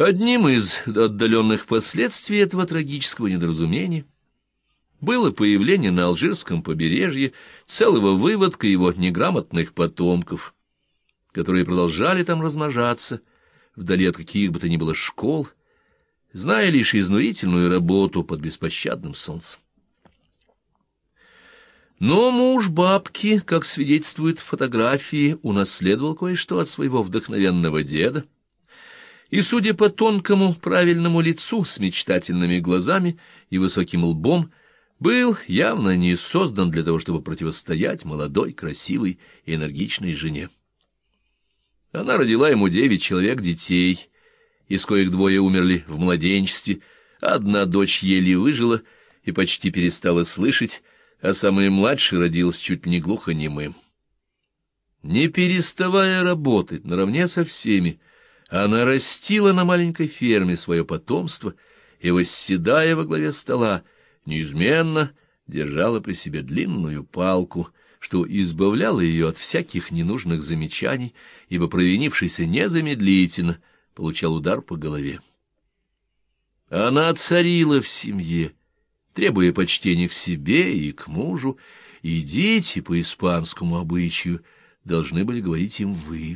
Одним из отдаленных последствий этого трагического недоразумения было появление на Алжирском побережье целого выводка его неграмотных потомков, которые продолжали там размножаться, вдали от каких бы то ни было школ, зная лишь изнурительную работу под беспощадным солнцем. Но муж бабки, как свидетельствуют фотографии, унаследовал кое-что от своего вдохновенного деда, и, судя по тонкому правильному лицу с мечтательными глазами и высоким лбом, был явно не создан для того, чтобы противостоять молодой, красивой и энергичной жене. Она родила ему 9 человек детей, из коих 2 умерли в младенчестве, одна дочь еле выжила и почти перестала слышать, а самый младший родился чуть ли не глухонемым. Не переставая работать наравне со всеми, она растила на маленькой ферме свое потомство и, восседая во главе стола, неизменно держала при себе длинную палку, что избавляло ее от всяких ненужных замечаний, ибо провинившийся незамедлительно получал удар по голове. Она царила в семье, требуя почтения к себе и к мужу, и дети по испанскому обычаю должны были говорить им «вы».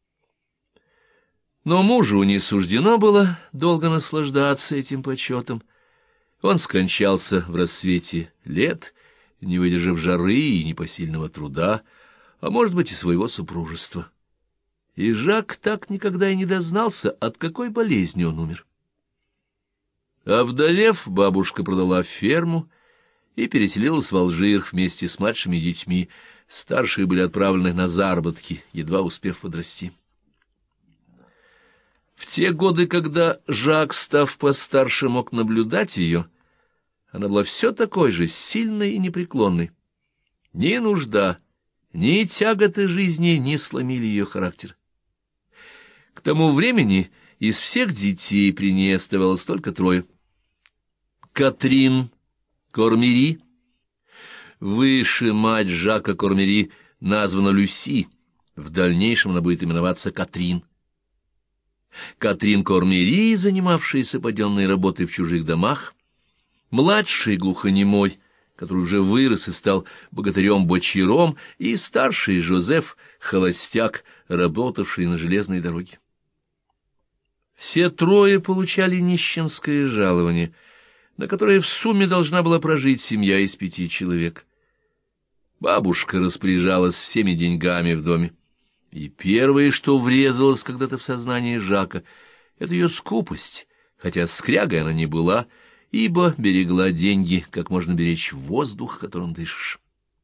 Но мужу не суждено было долго наслаждаться этим почетом. Он скончался в рассвете лет, не выдержав жары и непосильного труда, а может быть и своего супружества. И Жак так никогда и не дознался, от какой болезни он умер. Овдовев, бабушка продала ферму и переселилась в Алжир вместе с младшими детьми. Старшие были отправлены на заработки, едва успев подрасти. В те годы, когда Жак, став постарше, мог наблюдать ее, она была все такой же сильной и непреклонной. Ни нужда, ни тяготы жизни не сломили ее характер. К тому времени из всех детей при ней оставалось только 3. Катрин Кормери, выше мать Жака Кормери, названа Люси, в дальнейшем она будет именоваться Катрин. Катрин Кормери, занимавшаяся паденной работой в чужих домах, младший глухонемой, который уже вырос и стал богатырем-бочаром, и старший Жозеф, холостяк, работавший на железной дороге. Все 3 получали нищенское жалование, на которое в сумме должна была прожить семья из 5 человек. Бабушка распоряжалась всеми деньгами в доме, и первое, что врезалось когда-то в сознание Жака, это ее скупость, хотя скрягой она не была, ибо берегла деньги, как можно беречь воздух, которым дышишь.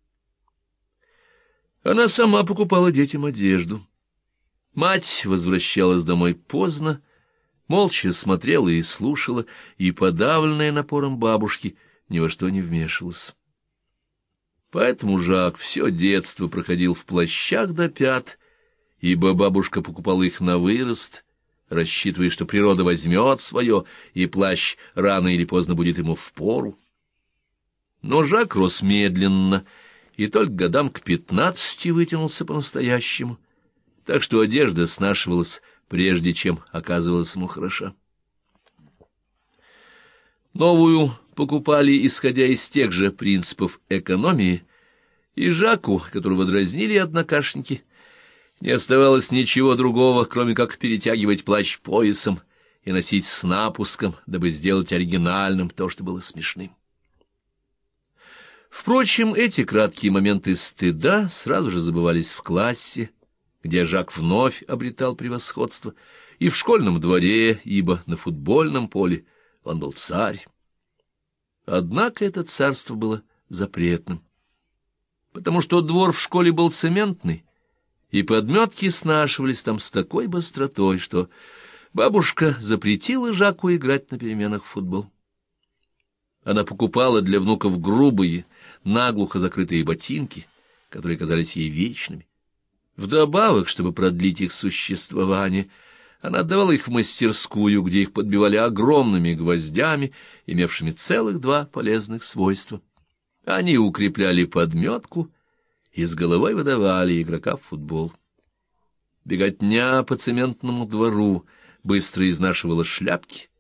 Она сама покупала детям одежду. Мать возвращалась домой поздно, молча смотрела и слушала, и, подавленная напором бабушки, ни во что не вмешивалась. Поэтому Жак все детство проходил в плащах до пят, ибо бабушка покупала их на вырост, рассчитывая, что природа возьмет свое, и плащ рано или поздно будет ему впору. Но Жак рос медленно, и только годам к 15 вытянулся по-настоящему, так что одежда снашивалась, прежде чем оказывалась ему хороша. Новую покупали, исходя из тех же принципов экономии, и Жаку, которого дразнили однокашники, не оставалось ничего другого, кроме как перетягивать плащ поясом и носить с напуском, дабы сделать оригинальным то, что было смешным. Впрочем, эти краткие моменты стыда сразу же забывались в классе, где Жак вновь обретал превосходство, и в школьном дворе, ибо на футбольном поле он был царь. Однако это царство было запретным, потому что двор в школе был цементный, и подметки снашивались там с такой быстротой, что бабушка запретила Жаку играть на переменах в футбол. Она покупала для внуков грубые, наглухо закрытые ботинки, которые казались ей вечными. Вдобавок, чтобы продлить их существование, она отдавала их в мастерскую, где их подбивали огромными гвоздями, имевшими целых 2 полезных свойства. Они укрепляли подметку и с головой выдавали игрока в футбол. Беготня по цементному двору, быстро изнашивала шляпки,